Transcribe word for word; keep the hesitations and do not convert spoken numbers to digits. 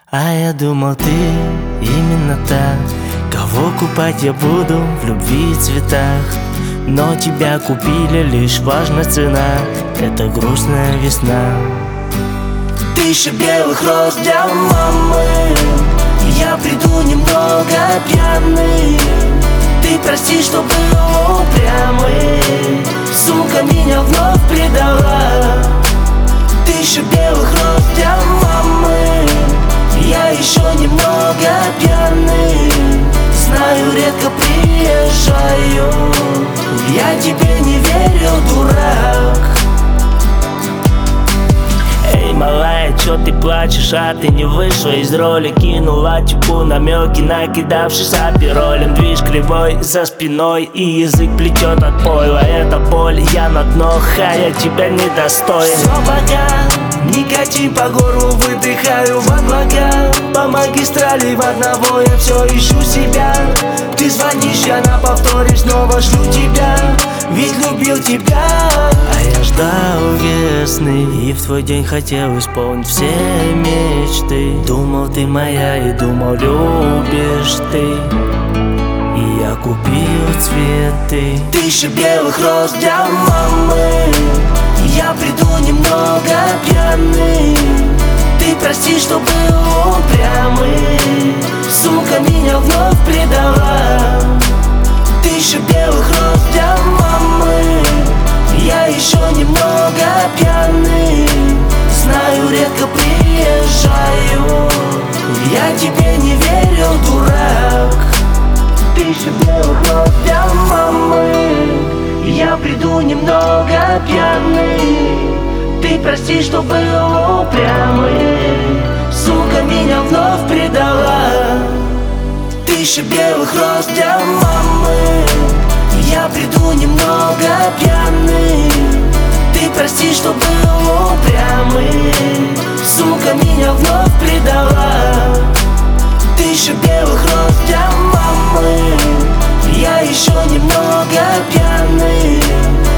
А я думал, ты именно та, кого купать я буду в любви и цветах. Но тебя купили, лишь важна цена. Это грустная весна. Тысяча белых роз для мамы. Я приду немного пьяный. Ты прости, что был упрямый. Сумка меня вновь предала. Тысяча белых роз для мамы. Я еще немного пьяный. Знаю, редко приезжаю. Я тебе не верил, дурак. Эй, малая, чё ты плачешь, а ты не вышла из роли? Кинула типу намеки, накидавшись аперолем. Движ кривой за спиной и язык плетет от пойла. Это боль, я на дно, ха, я тебя недостоин. Все пока, никотин по горлу выдыхаю в облака. По магистрали в одного я все ищу себя. Ты звонишь, я на повторе снова жду тебя. Ведь любил тебя. А я ждал весны и в твой день хотел исполнить все мечты. Думал, ты моя и думал, любишь ты. И я купил цветы. Тысяча белых роз для мамы. Я приду немного пьяный. Ты прости, что был упрямый. Сумка меня вновь предала. Тысяча белых роз для мамы. Я еще немного пьяный. Знаю, редко приезжаю. Я тебе не верил, дурак. Тысяча белых роз для мамы. Я приду немного пьяный. Ты прости, что был упрямый. Сука меня вновь предала. Тысяча белых роз для мамы. Я приду немного пьяный. Ты прости, что был упрямый. Сука меня вновь предала. Тысяча белых роз для мамы. Я еще немного пьяный.